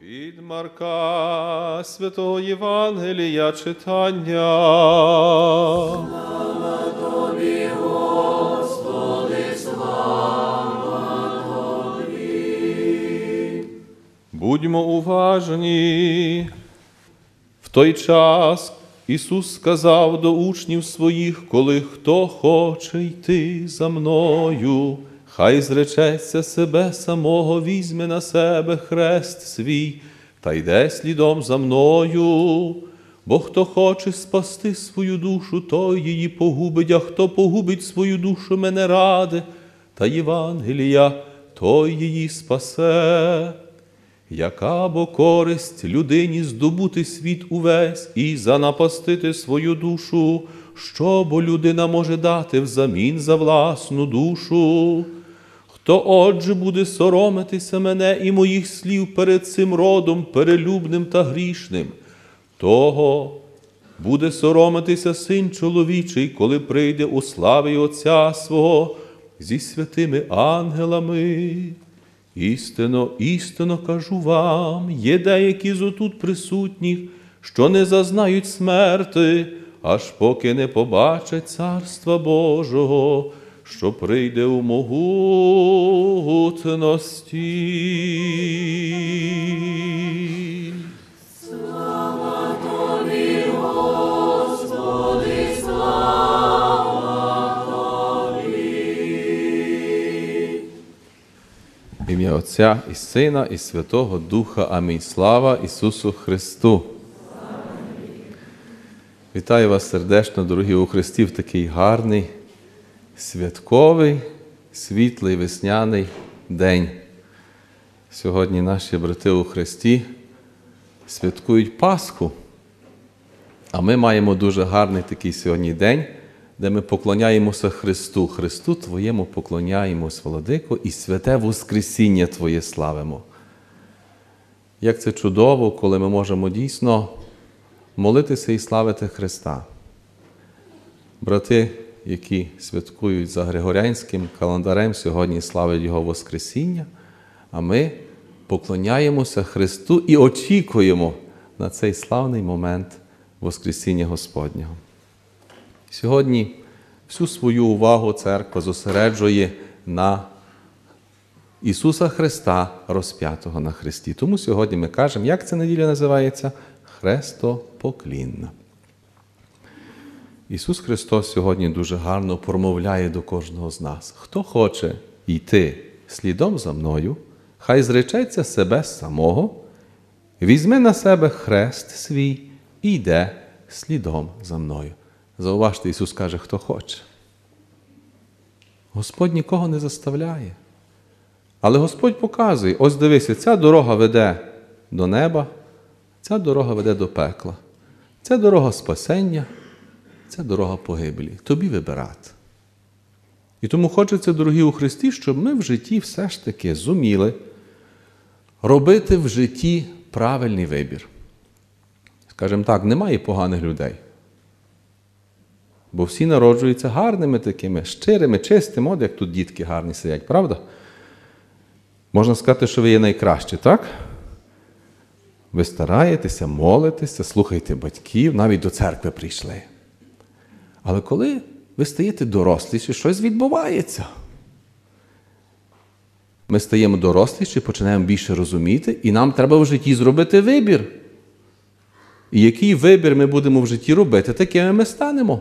Від Марка Святого Євангелія читання. Слава Тобі, Господи, слава Тобі. Будьмо уважні. В той час Ісус сказав до учнів своїх: коли хто хоче йти за мною, хай зречеться себе самого, візьме на себе хрест свій, та йде слідом за мною. Бо хто хоче спасти свою душу, той її погубить, а хто погубить свою душу мене ради та Євангелія, той її спасе. Яка бо користь людині здобути світ увесь і занапастити свою душу? Що бо людина може дати взамін за власну душу? Хто отже буде соромитися мене і моїх слів перед цим родом перелюбним та грішним, того буде соромитися Син чоловічий, коли прийде у славі Отця свого зі святими ангелами. Істинно, істинно кажу вам, є деякі з отут присутніх, що не зазнають смерти, аж поки не побачать Царства Божого, що прийде у могутності. Слава Тобі, Господи, слава Тобі. В ім'я Отця і Сина, і Святого Духа. Амінь. Слава Ісусу Христу! Вітаю вас сердечно, дорогі у Христі, в такий гарний, святковий, світлий, весняний день. Сьогодні наші брати у Христі святкують Пасху, а ми маємо дуже гарний такий сьогодні день, де ми поклоняємося Христу. Христу Твоєму поклоняємось, Владико, і святе Воскресіння Твоє славимо. Як це чудово, коли ми можемо дійсно молитися і славити Христа. Брати, які святкують за Григоріанським календарем, сьогодні славять Його Воскресіння, а ми поклоняємося Христу і очікуємо на цей славний момент Воскресіння Господнього. Сьогодні всю свою увагу церква зосереджує на Ісуса Христа, розп'ятого на хресті. Тому сьогодні ми кажемо, як ця неділя називається? Хрестопоклінна. Ісус Христос сьогодні дуже гарно промовляє до кожного з нас. Хто хоче йти слідом за мною, хай зречеться себе самого, візьме на себе хрест свій і йде слідом за мною. Зауважте, Ісус каже, хто хоче. Господь нікого не заставляє. Але Господь показує, ось дивися, ця дорога веде до неба, ця дорога веде до пекла. Це дорога спасення, це дорога погибелі. Тобі вибирати. І тому хочеться, дорогі у Христі, щоб ми в житті все ж таки зуміли робити в житті правильний вибір. Скажімо так, немає поганих людей. Бо всі народжуються гарними такими, щирими, чистими, от як тут дітки гарні сидять, правда? Можна сказати, що ви є найкращі, так? Ви стараєтеся, молитеся, слухаєте батьків, навіть до церкви прийшли. Але коли ви стаєте доросліші, щось відбувається. Ми стаємо доросліші, починаємо більше розуміти, і нам треба в житті зробити вибір. І який вибір ми будемо в житті робити, такими ми станемо.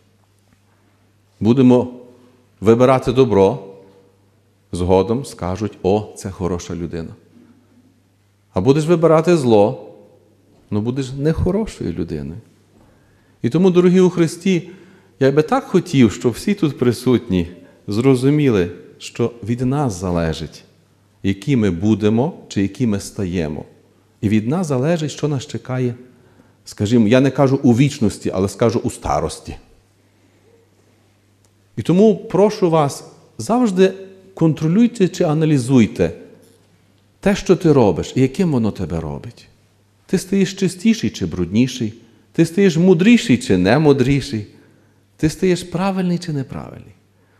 Будемо вибирати добро, згодом скажуть, о, це хороша людина. А будеш вибирати зло, ну будеш нехорошою людиною. І тому, дорогі у Христі, я би так хотів, щоб всі тут присутні зрозуміли, що від нас залежить, які ми будемо чи які ми стаємо. І від нас залежить, що нас чекає, скажімо, я не кажу у вічності, але скажу у старості. І тому прошу вас, завжди контролюйте чи аналізуйте те, що ти робиш, і яким воно тебе робить. Ти стаєш чистіший чи брудніший, ти стаєш мудріший чи не мудріший, ти стаєш правильний чи неправильний.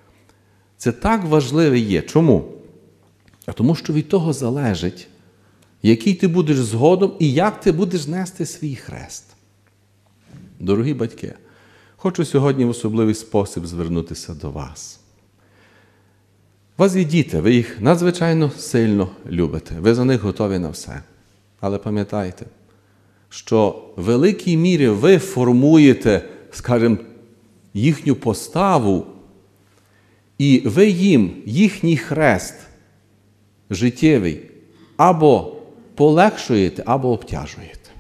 Це так важливе є. Чому? А тому, що від того залежить, який ти будеш згодом і як ти будеш нести свій хрест. Дорогі батьки, хочу сьогодні в особливий спосіб звернутися до вас. У вас є діти, ви їх надзвичайно сильно любите, ви за них готові на все. Але пам'ятайте, що в великій мірі ви формуєте, скажімо, їхню поставу, і ви їм їхній хрест життєвий або полегшуєте, або обтяжуєте.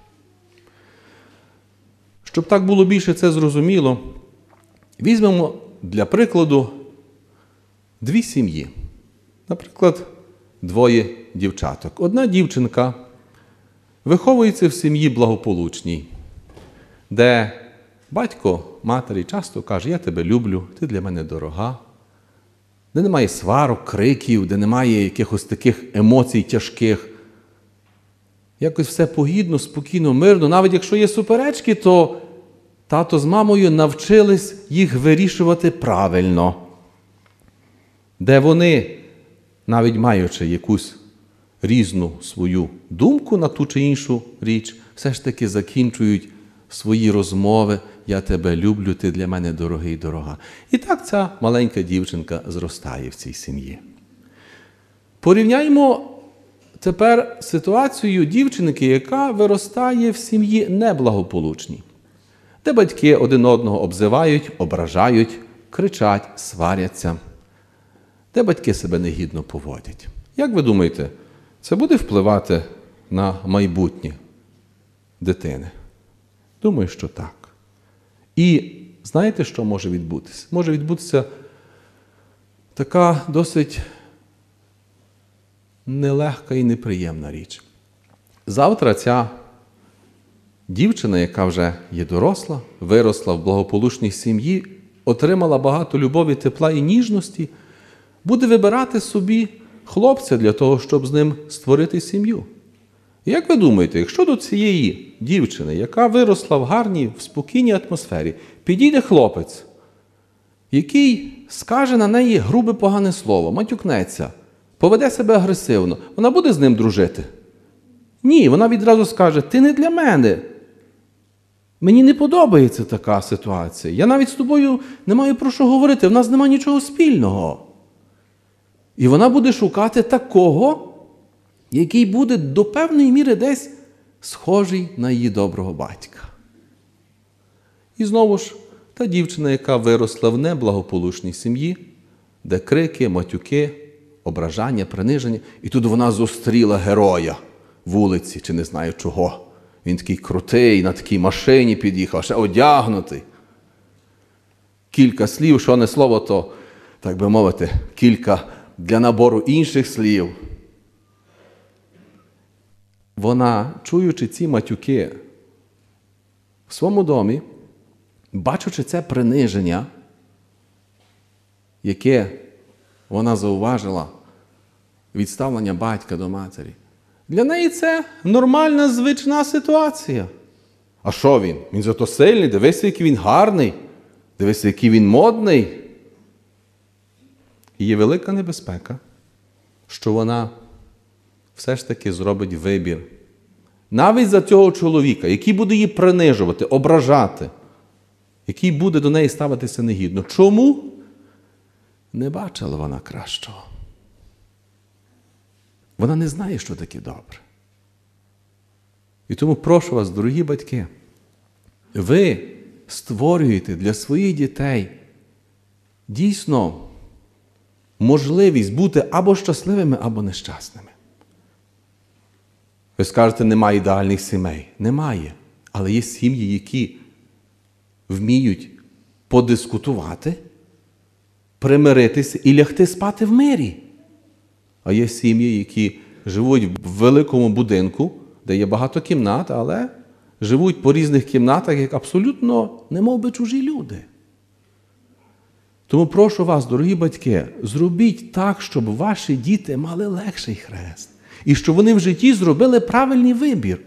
Щоб так було більше це зрозуміло, візьмемо для прикладу дві сім'ї. Наприклад, двоє дівчаток. Одна дівчинка виховується в сім'ї благополучній, де батько матері часто каже: «Я тебе люблю, ти для мене дорога», де немає сварок, криків, де немає якихось таких емоцій тяжких. Якось все погідно, спокійно, мирно. Навіть якщо є суперечки, то тато з мамою навчились їх вирішувати правильно. Де вони, навіть маючи якусь різну свою думку на ту чи іншу річ, все ж таки закінчують свої розмови: «Я тебе люблю, ти для мене дорогий, дорога». І так ця маленька дівчинка зростає в цій сім'ї. Порівняймо тепер ситуацію дівчинки, яка виростає в сім'ї неблагополучній, де батьки один одного обзивають, ображають, кричать, сваряться, де батьки себе негідно поводять. Як ви думаєте, це буде впливати на майбутнє дитини? Думаю, що так. І знаєте, що може відбутися? Може відбутися така досить нелегка і неприємна річ. Завтра ця дівчина, яка вже є доросла, виросла в благополучній сім'ї, отримала багато любові, тепла і ніжності, буде вибирати собі хлопця для того, щоб з ним створити сім'ю. І як ви думаєте, якщо до цієї дівчини, яка виросла в гарній, в спокійній атмосфері, підійде хлопець, який скаже на неї грубе погане слово, матюкнеться, поведе себе агресивно, вона буде з ним дружити? Ні, вона відразу скаже: «Ти не для мене. Мені не подобається така ситуація. Я навіть з тобою не маю про що говорити, в нас немає нічого спільного». І вона буде шукати такого, який буде до певної міри десь схожий на її доброго батька. І знову ж, та дівчина, яка виросла в неблагополучній сім'ї, де крики, матюки, ображання, приниження, і тут вона зустріла героя вулиці, чи не знаю чого. Він такий крутий, на такій машині під'їхав, ще одягнутий. Кілька слів, що не слово, то, так би мовити, кілька для набору інших слів. Вона, чуючи ці матюки в своєму домі, бачучи це приниження, яке вона зауважила від ставлення батька до матері, для неї це нормальна, звична ситуація. А що він? Він зато сильний, дивися, який він гарний, дивися, який він модний. І є велика небезпека, що вона все ж таки зробить вибір. Навіть за цього чоловіка, який буде її принижувати, ображати, який буде до неї ставитися негідно. Чому? Не бачила вона кращого. Вона не знає, що таке добре. І тому прошу вас, дорогі батьки, ви створюєте для своїх дітей дійсно можливість бути або щасливими, або нещасними. Ви скажете, немає ідеальних сімей. Немає. Але є сім'ї, які вміють подискутувати, примиритися і лягти спати в мирі. А є сім'ї, які живуть в великому будинку, де є багато кімнат, але живуть по різних кімнатах, як абсолютно немов би чужі люди. Тому прошу вас, дорогі батьки, зробіть так, щоб ваші діти мали легший хрест. І щоб вони в житті зробили правильний вибір.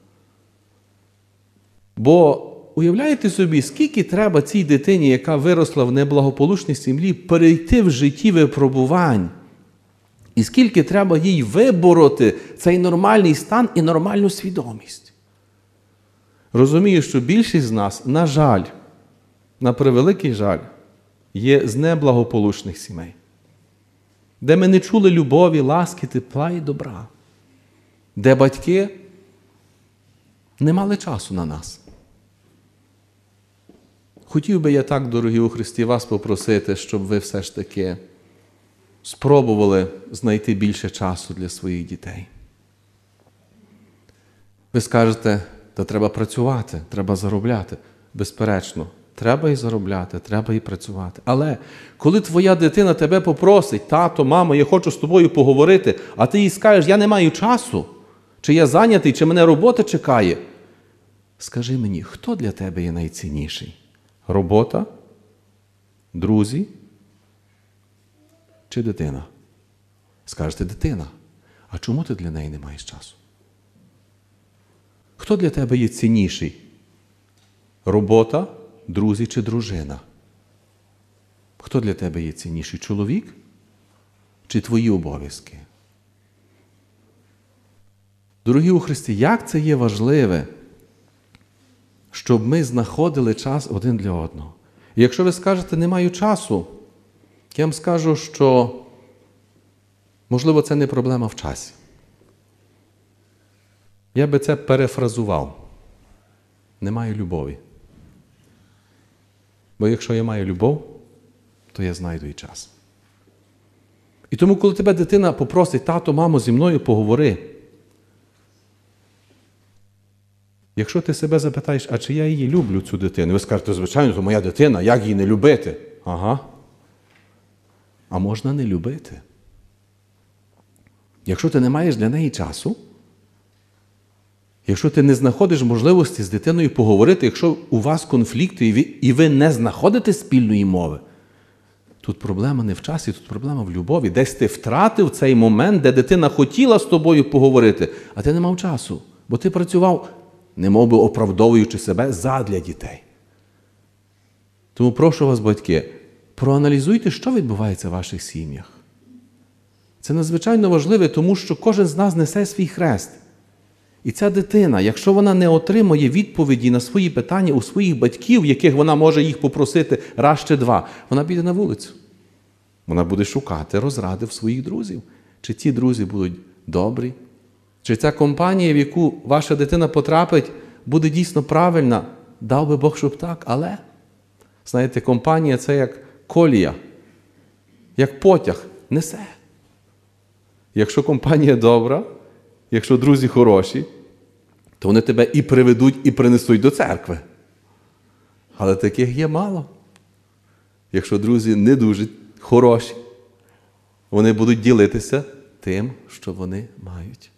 Бо уявляєте собі, скільки треба цій дитині, яка виросла в неблагополучній сім'ї, перейти в житті випробувань, І скільки треба їй вибороти цей нормальний стан і нормальну свідомість. Розумію, що більшість з нас, на жаль, на превеликий жаль, є з неблагополучних сімей, де ми не чули любові, ласки, тепла і добра, де батьки не мали часу на нас. Хотів би я так, дорогі у Христі, вас попросити, щоб ви все ж таки спробували знайти більше часу для своїх дітей. Ви скажете, та треба працювати, треба заробляти. Безперечно, треба і заробляти, треба і працювати. Але коли твоя дитина тебе попросить, тато, мамо, я хочу з тобою поговорити, а ти їй скажеш, я не маю часу, чи я зайнятий, чи мене робота чекає, скажи мені, хто для тебе є найцінніший? Робота? Друзі? Чи дитина? Скажете, дитина. А чому ти для неї не маєш часу? Хто для тебе є цінніший? Робота, друзі чи дружина? Хто для тебе є цінніший? Чоловік? Чи твої обов'язки? Дорогі у Христі, як це є важливе, щоб ми знаходили час один для одного. І якщо ви скажете, не маю часу, я вам скажу, що, можливо, це не проблема в часі. Я би це перефразував. Не маю любові. Бо якщо я маю любов, то я знайду і час. І тому, коли тебе дитина попросить, тато, мамо, зі мною поговори, якщо ти себе запитаєш, а чи я її люблю, цю дитину, ви скажете, звичайно, то моя дитина, як її не любити? Ага. А можна не любити. Якщо ти не маєш для неї часу, якщо ти не знаходиш можливості з дитиною поговорити, якщо у вас конфлікти і ви не знаходите спільної мови, тут проблема не в часі, тут проблема в любові. Десь ти втратив цей момент, де дитина хотіла з тобою поговорити, а ти не мав часу, бо ти працював, немов би оправдовуючи себе задля дітей. Тому прошу вас, батьки, проаналізуйте, що відбувається в ваших сім'ях. Це надзвичайно важливо, тому що кожен з нас несе свій хрест. І ця дитина, якщо вона не отримує відповіді на свої питання у своїх батьків, яких вона може їх попросити раз чи два, вона піде на вулицю. Вона буде шукати розради в своїх друзів. Чи ті друзі будуть добрі? Чи ця компанія, в яку ваша дитина потрапить, буде дійсно правильна? Дав би Бог, щоб так, але, знаєте, компанія – це як колія, як потяг, несе. Якщо компанія добра, якщо друзі хороші, то вони тебе і приведуть, і принесуть до церкви. Але таких є мало. Якщо друзі не дуже хороші, вони будуть ділитися тим, що вони мають.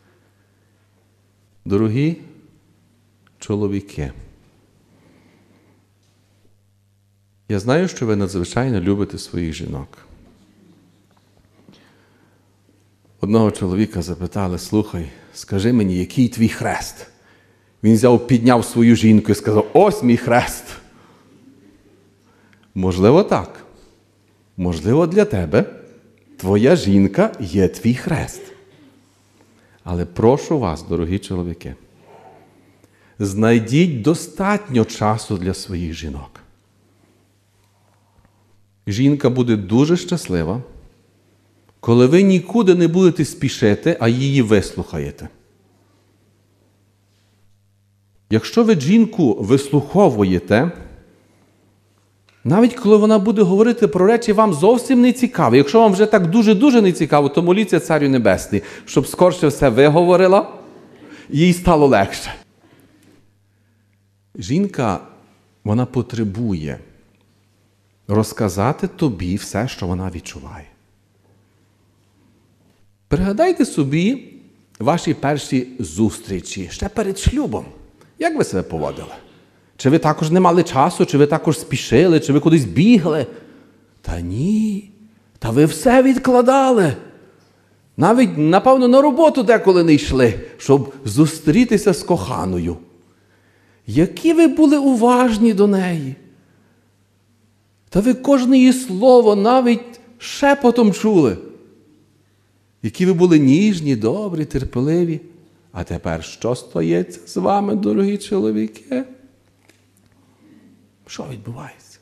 Дорогі чоловіки, я знаю, що ви надзвичайно любите своїх жінок. Одного чоловіка запитали, слухай, скажи мені, який твій хрест? Він взяв, підняв свою жінку і сказав, ось мій хрест. Можливо, так. Можливо, для тебе твоя жінка є твій хрест. Але прошу вас, дорогі чоловіки, знайдіть достатньо часу для своїх жінок. Жінка буде дуже щаслива, коли ви нікуди не будете спішити, а її вислухаєте. Якщо ви жінку вислуховуєте, навіть коли вона буде говорити про речі вам зовсім не цікаві, якщо вам вже так дуже-дуже не цікаво, то моліться Царю Небесний, щоб скорше все виговорила, їй стало легше. Жінка, вона потребує розказати тобі все, що вона відчуває. Пригадайте собі ваші перші зустрічі, ще перед шлюбом. Як ви себе поводили? Чи ви також не мали часу, чи ви також спішили, чи ви кудись бігли? Та ні. Та ви все відкладали. Навіть, напевно, на роботу деколи не йшли, щоб зустрітися з коханою. Які ви були уважні до неї. Та ви кожне її слово навіть шепотом чули. які ви були ніжні, добрі, терпеливі. А тепер що стається з вами, дорогі чоловіки? Що відбувається?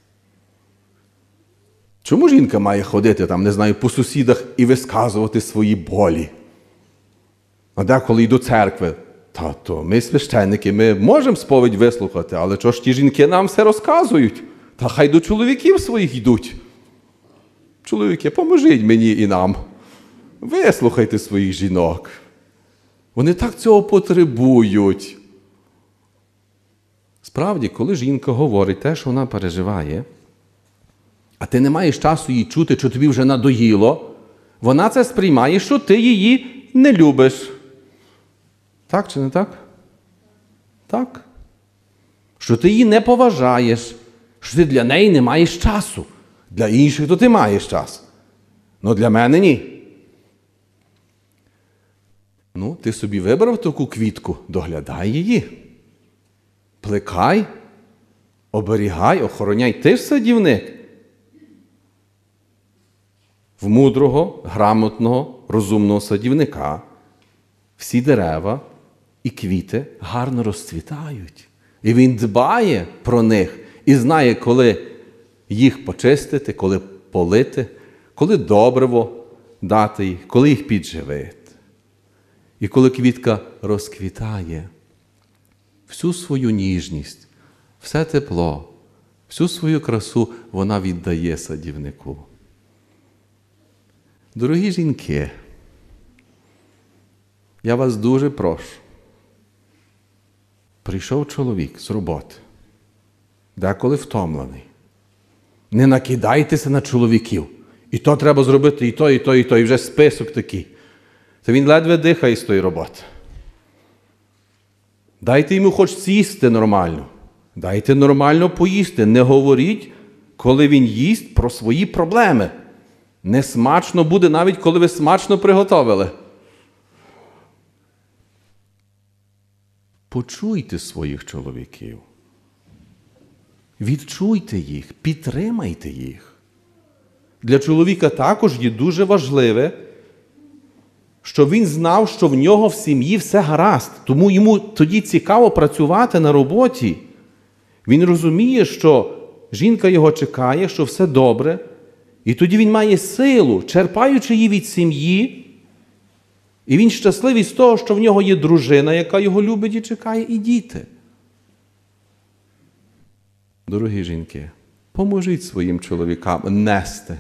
Чому жінка має ходити там, не знаю, по сусідах і висказувати свої болі? А деколи й до церкви. Тато, ми священники, ми можемо сповідь вислухати, але чого ж ті жінки нам все розказують? Та хай до чоловіків своїх йдуть. Чоловіки, поможіть мені і нам. Вислухайте своїх жінок. Вони так цього потребують. Справді, коли жінка говорить те, що вона переживає, а ти не маєш часу її чути, що тобі вже надоїло, вона це сприймає, що ти її не любиш. Так чи не так? Так. Що ти її не поважаєш, що ти для неї не маєш часу. Для інших то ти маєш час. Но для мене ні. Ну, ти собі вибрав таку квітку, доглядай її. Плекай, оберігай, охороняй. Ти ж садівник. В мудрого, грамотного, розумного садівника всі дерева і квіти гарно розцвітають. І він дбає про них і знає, коли їх почистити, коли полити, коли добриво дати їх, коли їх підживити. І коли квітка розквітає, всю свою ніжність, все тепло, всю свою красу вона віддає садівнику. Дорогі жінки, я вас дуже прошу. Прийшов чоловік з роботи, деколи втомлений. Не накидайтеся на чоловіків. І то треба зробити, і то, і то, і то, і вже список такий. Та він ледве дихає з тої роботи. Дайте йому хоч сісти нормально. Дайте нормально поїсти. Не говоріть, коли він їсть, про свої проблеми. Не смачно буде, навіть коли ви смачно приготовили. Почуйте своїх чоловіків. Відчуйте їх, підтримайте їх. Для чоловіка також є дуже важливе, щоб він знав, що в нього в сім'ї все гаразд. Тому йому тоді цікаво працювати на роботі. Він розуміє, що жінка його чекає, що все добре. І тоді він має силу, черпаючи її від сім'ї. І він щасливий з того, що в нього є дружина, яка його любить і чекає, і діти. Дорогі жінки, поможіть своїм чоловікам нести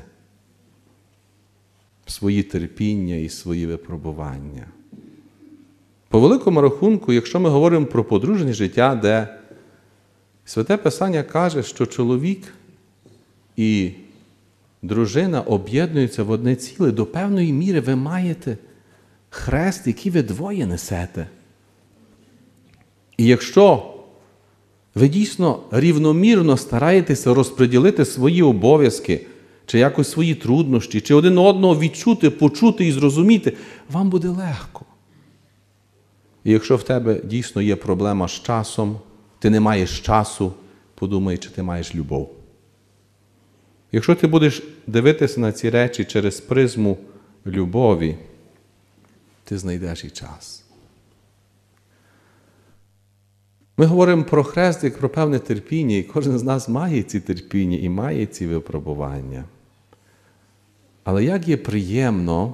свої терпіння і свої випробування. По великому рахунку, якщо ми говоримо про подружнє життя, де Святе Писання каже, що чоловік і дружина об'єднуються в одне ціле, до певної міри ви маєте хрест, який ви двоє несете. І якщо ви дійсно рівномірно стараєтеся розподілити свої обов'язки, чи якось свої труднощі, чи один одного відчути, почути і зрозуміти, вам буде легко. І якщо в тебе дійсно є проблема з часом, ти не маєш часу, подумай, чи ти маєш любов. Якщо ти будеш дивитися на ці речі через призму любові, ти знайдеш і час. Ми говоримо про хрест як про певне терпіння, і кожен з нас має ці терпіння і має ці випробування. Але як є приємно,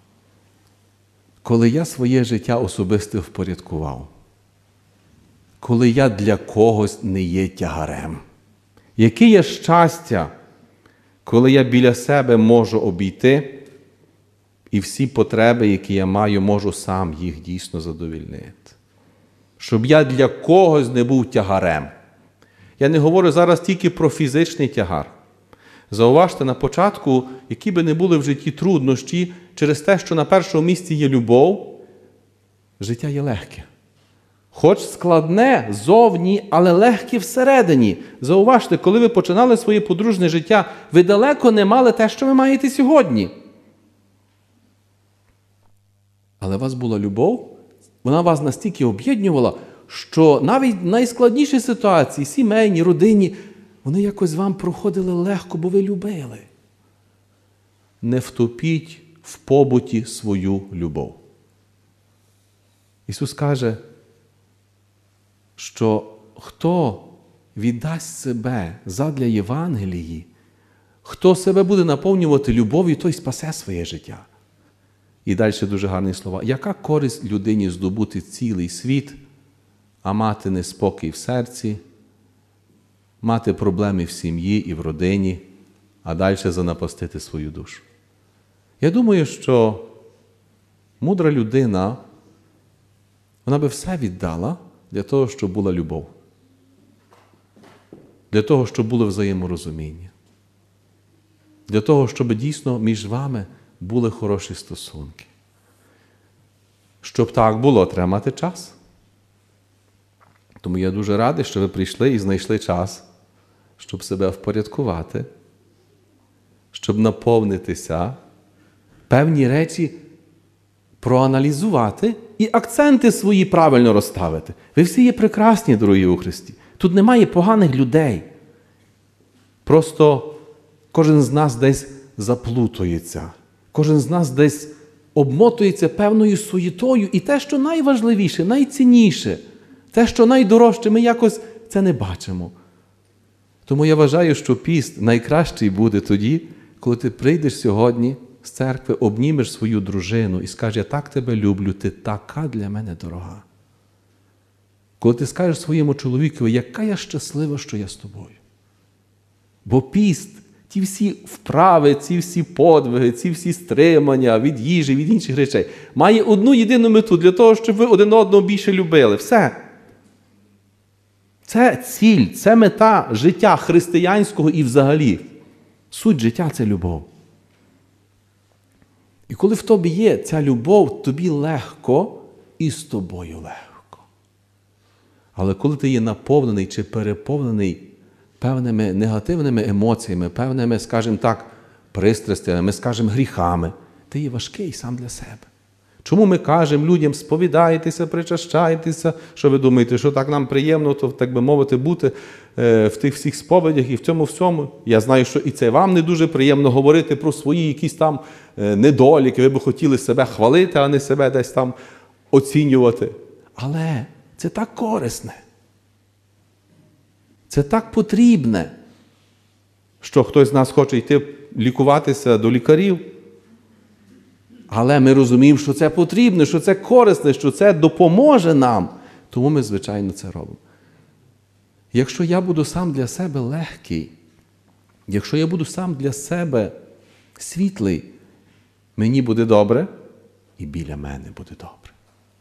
коли я своє життя особисто впорядкував, коли я для когось не є тягарем. Яке є щастя, коли я біля себе можу обійти і всі потреби, які я маю, можу сам їх дійсно задовільнити. Щоб я для когось не був тягарем. Я не говорю зараз тільки про фізичний тягар. Зауважте, на початку, які би не були в житті труднощі, через те, що на першому місці є любов, життя є легке. Хоч складне зовні, але легке всередині. Зауважте, коли ви починали своє подружнє життя, ви далеко не мали те, що ви маєте сьогодні. Але у вас була любов, вона вас настільки об'єднувала, що навіть найскладніші ситуації, сімейні, родинні, вони якось вам проходили легко, бо ви любили. Не втопіть в побуті свою любов. Ісус каже, що хто віддасть себе задля Євангелії, хто себе буде наповнювати любов'ю, той спасе своє життя. І далі дуже гарні слова. Яка користь людині здобути цілий світ, а мати неспокій в серці, мати проблеми в сім'ї і в родині, а далі занапастити свою душу? Я думаю, що мудра людина, вона би все віддала для того, щоб була любов. Для того, щоб було взаєморозуміння. Для того, щоб дійсно між вами були хороші стосунки. Щоб так було, треба мати час. Тому я дуже радий, що ви прийшли і знайшли час, щоб себе впорядкувати, щоб наповнитися, певні речі проаналізувати і акценти свої правильно розставити. Ви всі є прекрасні, дорогі у Христі. Тут немає поганих людей. Просто кожен з нас десь заплутується. Кожен з нас десь обмотується певною суєтою. І те, що найважливіше, найцінніше, те, що найдорожче, ми якось це не бачимо. Тому я вважаю, що піст найкращий буде тоді, коли ти прийдеш сьогодні з церкви, обнімеш свою дружину і скажеш, я так тебе люблю, ти така для мене дорога. Коли ти скажеш своєму чоловікові, яка я щаслива, що я з тобою. Бо піст, ті всі вправи, ці всі подвиги, ці всі стримання від їжі, від інших речей, має одну єдину мету для того, щоб ви один одного більше любили. Все. Це ціль, це мета життя християнського і взагалі. Суть життя – це любов. І коли в тобі є ця любов, тобі легко і з тобою легко. Але коли ти є наповнений чи переповнений певними негативними емоціями, певними, скажімо так, пристрастями, ми скажемо гріхами, ти є важкий сам для себе. Чому ми кажемо людям, сповідайтеся, причащайтеся, що ви думаєте, що так нам приємно, то, так би мовити, бути в тих всіх сповідях і в цьому всьому. Я знаю, що і це вам не дуже приємно говорити про свої якісь там недоліки, ви б хотіли себе хвалити, а не себе десь там оцінювати. Але це так корисне. Це так потрібне, що хтось з нас хоче йти лікуватися до лікарів. Але ми розуміємо, що це потрібно, що це корисне, що це допоможе нам. Тому ми, звичайно, це робимо. Якщо я буду сам для себе легкий, якщо я буду сам для себе світлий, мені буде добре і біля мене буде добре.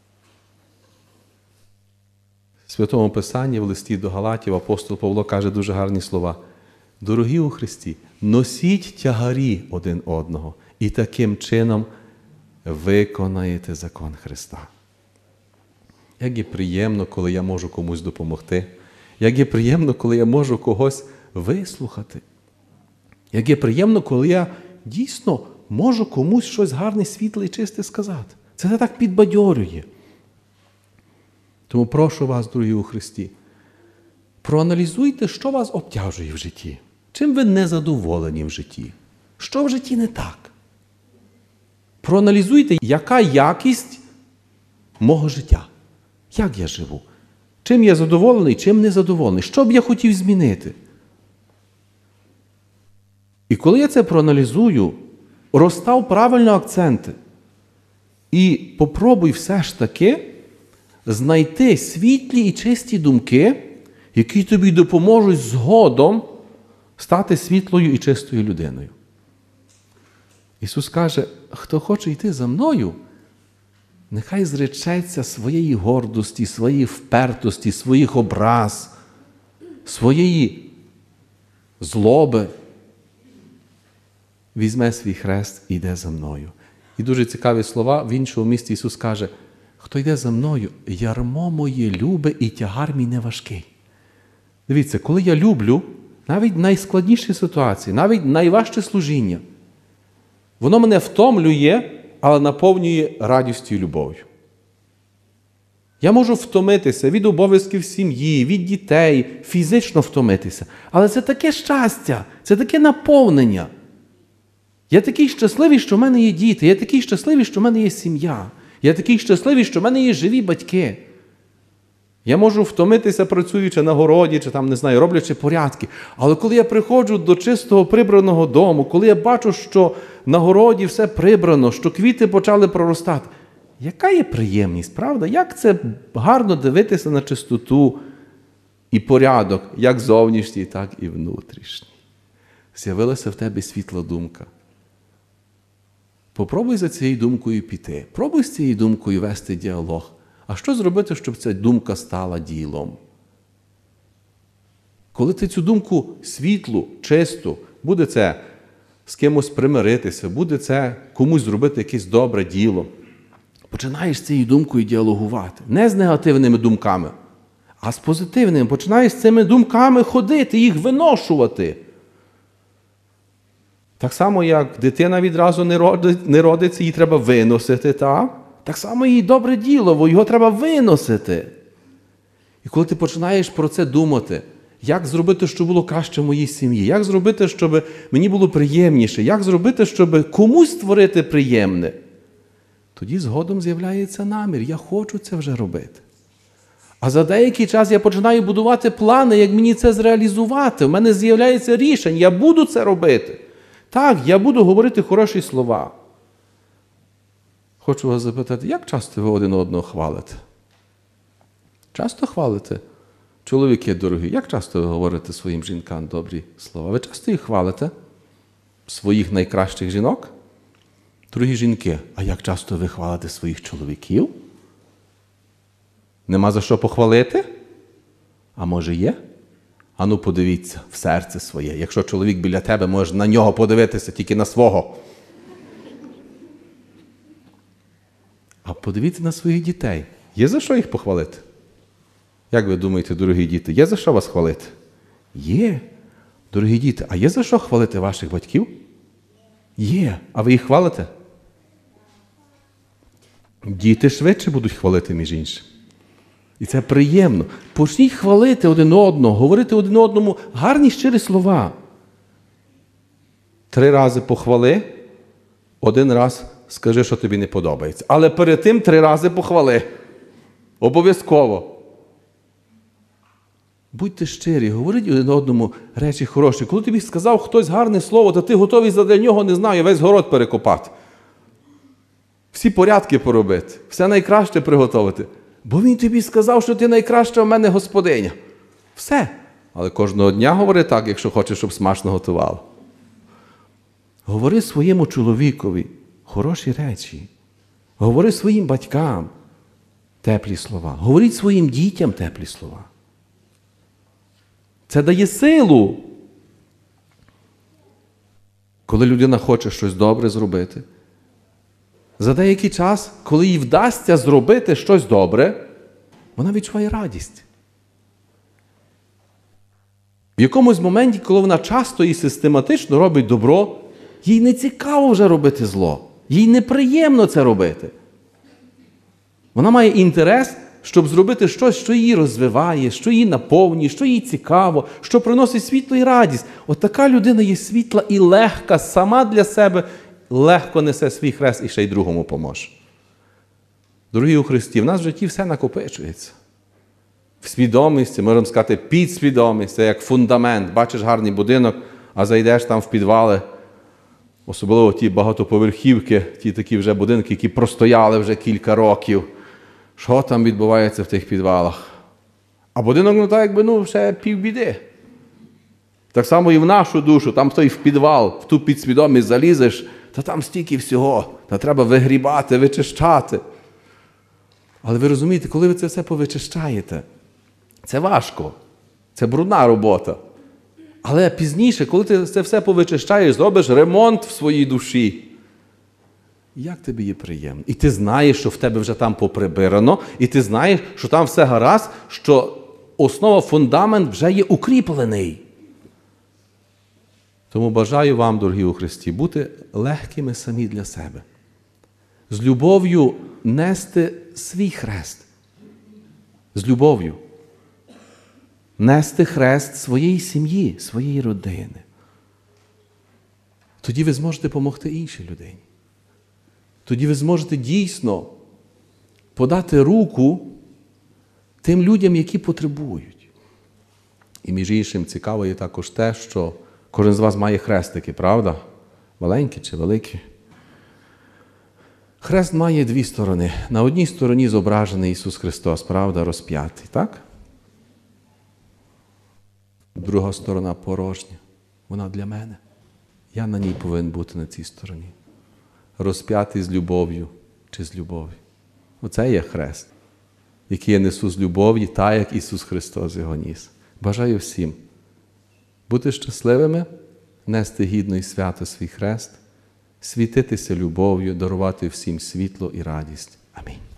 В Святому Писанні в листі до Галатів апостол Павло каже дуже гарні слова. Дорогі у Христі, носіть тягарі один одного і таким чином виконаєте закон Христа. Як є приємно, коли я можу комусь допомогти. Як є приємно, коли я можу когось вислухати. Як є приємно, коли я дійсно можу комусь щось гарне, світле і чисте сказати. Це не так підбадьорює. Тому прошу вас, дорогі у Христі, проаналізуйте, що вас обтяжує в житті. Чим ви незадоволені в житті? Що в житті не так? Проаналізуйте, яка якість мого життя. Як я живу? Чим я задоволений, чим незадоволений? Що б я хотів змінити? І коли я це проаналізую, розстав правильно акценти і попробуй все ж таки знайти світлі і чисті думки, які тобі допоможуть згодом стати світлою і чистою людиною. Ісус каже, хто хоче йти за мною, нехай зречеться своєї гордості, своєї впертості, своїх образ, своєї злоби. Візьме свій хрест і йде за мною. І дуже цікаві слова, в іншому місці Ісус каже, хто йде за мною, ярмо моє любе і тягар мій не важкий. Дивіться, коли я люблю, навіть найскладніші ситуації, навіть найважче служіння, воно мене втомлює, але наповнює радістю і любов'ю. Я можу втомитися від обов'язків сім'ї, від дітей, фізично втомитися. Але це таке щастя, це таке наповнення. Я такий щасливий, що в мене є діти. Я такий щасливий, що в мене є сім'я. Я такий щасливий, що в мене є живі батьки. Я можу втомитися, працюючи на городі, чи там, не знаю, роблячи порядки. Але коли я приходжу до чистого прибраного дому, коли я бачу, що на городі все прибрано, що квіти почали проростати, яка є приємність, правда? Як це гарно дивитися на чистоту і порядок, як зовнішній, так і внутрішній. З'явилася в тебе світла думка. Попробуй за цією думкою піти. Пробуй з цією думкою вести діалог. А що зробити, щоб ця думка стала ділом? Коли ти цю думку світлу, чисту, буде це з кимось примиритися, буде це комусь зробити якесь добре діло, починаєш з цією думкою діалогувати. Не з негативними думками, а з позитивними. Починаєш з цими думками ходити, їх виношувати. Так само, як дитина відразу не родиться, її треба виносити, так? Так само і добре діло, його треба виносити. І коли ти починаєш про це думати, як зробити, щоб було краще в моїй сім'ї, як зробити, щоб мені було приємніше, як зробити, щоб комусь створити приємне, тоді згодом з'являється намір, я хочу це вже робити. А за деякий час я починаю будувати плани, як мені це зреалізувати. У мене з'являється рішення, я буду це робити. Так, я буду говорити хороші слова. Хочу вас запитати, як часто ви один одного хвалите? Часто хвалите? Чоловіки дорогі, як часто ви говорите своїм жінкам добрі слова? Ви часто їх хвалите? Своїх найкращих жінок? Дорогі жінки, а як часто ви хвалите своїх чоловіків? Нема за що похвалити? А може є? Ану подивіться в серце своє. Якщо чоловік біля тебе, можеш на нього подивитися, тільки на свого. А подивіться на своїх дітей. Є за що їх похвалити? Як ви думаєте, дорогі діти, є за що вас хвалити? Є. Дорогі діти, а є за що хвалити ваших батьків? Є. А ви їх хвалите? Діти швидше будуть хвалити, між іншим. І це приємно. Почніть хвалити один одного, говорити один одному гарні щирі слова. 3 рази похвали, 1 раз скажи, що тобі не подобається. Але перед тим 3 рази похвали. Обов'язково. Будьте щирі, говоріть один одному речі хороші. Коли тобі сказав хтось гарне слово, то ти готовий задля нього, не знаю, весь город перекопати. Всі порядки поробити, все найкраще приготувати. Бо він тобі сказав, що ти найкраща в мене господиня. Все. Але кожного дня говори так, якщо хочеш, щоб смачно готував. Говори своєму чоловікові хороші речі. Говори своїм батькам теплі слова. Говоріть своїм дітям теплі слова. Це дає силу. Коли людина хоче щось добре зробити, за деякий час, коли їй вдасться зробити щось добре, вона відчуває радість. В якомусь моменті, коли вона часто і систематично робить добро, їй не цікаво вже робити зло. Їй неприємно це робити. Вона має інтерес, щоб зробити щось, що її розвиває, що її наповнює, що їй цікаво, що приносить світло і радість. От така людина є світла і легка, сама для себе легко несе свій хрест і ще й другому поможе. Дорогі у Христі, в нас в житті все накопичується. В свідомості, можемо сказати, підсвідомість, це як фундамент. Бачиш гарний будинок, а зайдеш там в підвали, особливо ті багатоповерхівки, ті такі вже будинки, які простояли вже кілька років. Що там відбувається в тих підвалах? А будинок, так якби, ще півбіди. Так само і в нашу душу, там той в підвал, в ту підсвідомість залізеш, та там стільки всього, та треба вигрібати, вичищати. Але ви розумієте, коли ви це все повичищаєте, це важко, це брудна робота. Але пізніше, коли ти це все повичищаєш, зробиш ремонт в своїй душі, як тобі є приємно. І ти знаєш, що в тебе вже там поприбирано, і ти знаєш, що там все гаразд, що основа, фундамент вже є укріплений. Тому бажаю вам, дорогі у Христі, бути легкими самі для себе. З любов'ю нести свій хрест. З любов'ю. Нести хрест своєї сім'ї, своєї родини. тоді ви зможете допомогти іншій людині. Тоді ви зможете дійсно подати руку тим людям, які потребують. І між іншим цікаво є також те, що кожен з вас має хрестики, правда? Маленькі чи великі? Хрест має дві сторони. На одній стороні зображений Ісус Христос, правда, розп'ятий, так? Друга сторона порожня. Вона для мене. Я на ній повинен бути на цій стороні. Розп'ятий з любов'ю чи з любов'ю. Оце є хрест, який я несу з любов'ю, так як Ісус Христос його ніс. Бажаю всім бути щасливими, нести гідно і свято свій хрест, світитися любов'ю, дарувати всім світло і радість. Амінь.